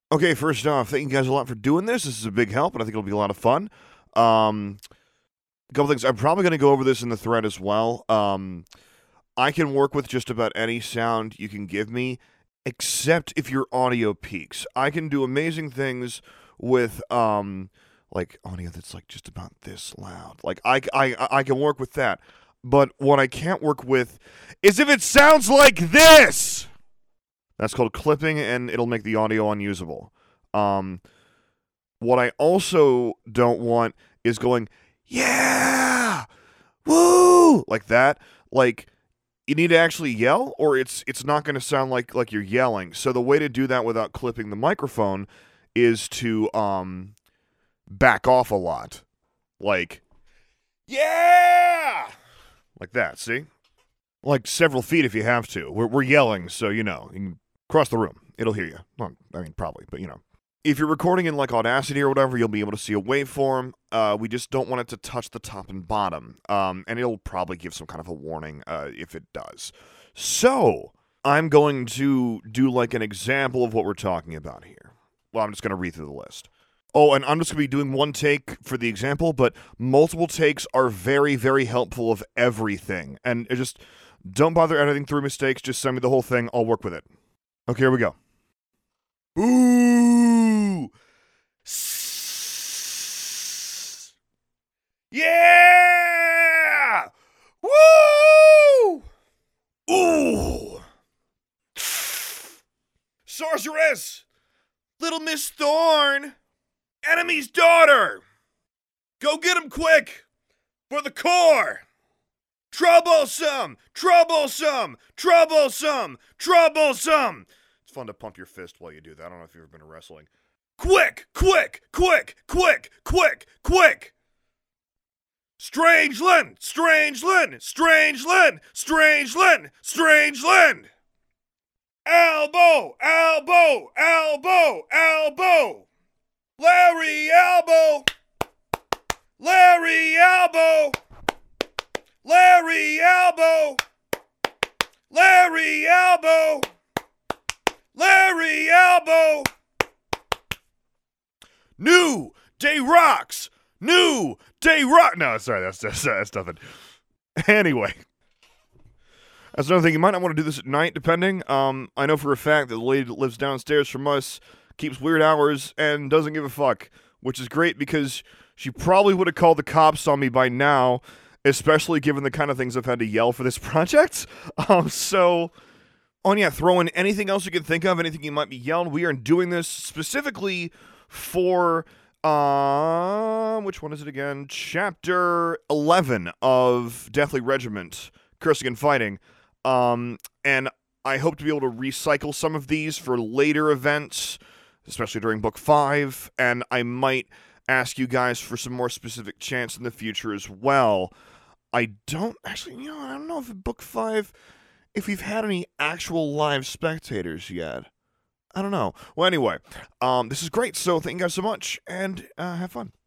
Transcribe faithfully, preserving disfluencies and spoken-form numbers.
Okay, first off, thank you guys a lot for doing this. This is a big help, and I think it'll be a lot of fun. Um, a couple things. I'm probably going to go over this in the thread as well. Um, I can work with just about any sound you can give me, except if your audio peaks. I can do amazing things with um, like audio that's like just about this loud. Like I, I, I can work with that. But what I can't work with is if it sounds like this. That's called clipping, and it'll make the audio unusable. Um, what I also don't want is going, yeah, woo, like that. Like, you need to actually yell, or it's it's not going to sound like like you're yelling. So the way to do that without clipping the microphone is to um back off a lot, like, yeah, like that. See, like several feet if you have to. We're we're yelling, so you know. You can cross the room. It'll hear you. Well, I mean, probably, but you know. If you're recording in like Audacity or whatever, you'll be able to see a waveform. Uh, we just don't want it to touch the top and bottom. Um, and it'll probably give some kind of a warning uh, if it does. So, I'm going to do like an example of what we're talking about here. Well, I'm just going to read through the list. Oh, and I'm just going to be doing one take for the example, but multiple takes are very, very helpful of everything. And it just don't bother editing through mistakes. Just send me the whole thing. I'll work with it. Okay, here we go. Ooh! S- yeah! Woo! Ooh! Sorceress! Little Miss Thorn! Enemy's daughter! Go get him quick! For the core! Troublesome! Troublesome! Troublesome! Troublesome! It's fun to pump your fist while you do that. I don't know if you've ever been to wrestling. Quick! Quick! Quick! Quick! Quick! Quick! Strangeland! Strangeland! Strangeland! Strangeland! Strangeland! Elbow! Elbow! Elbow! Elbow! Larry Elbow! Larry Elbow! Larry Elbow! Larry Elbow! Larry Elbow! New Day Rocks! New Day Rock! No, sorry, that's, that's, that's nothing. Anyway. That's another thing. You might not want to do this at night, depending. Um, I know for a fact that the lady that lives downstairs from us keeps weird hours and doesn't give a fuck, which is great because she probably would have called the cops on me by now, especially given the kind of things I've had to yell for this project. Um, so... Oh, and yeah, throw in anything else you can think of, anything you might be yelling. We are doing this specifically for, uh, which one is it again? Chapter eleven of Deathly Regiment, Cursing and Fighting. Um, and I hope to be able to recycle some of these for later events, especially during Book five, and I might ask you guys for some more specific chants in the future as well. I don't, actually, you know, I don't know if in Book five... if we've had any actual live spectators yet. I don't know. Well, anyway, um, this is great, so thank you guys so much, and uh, have fun.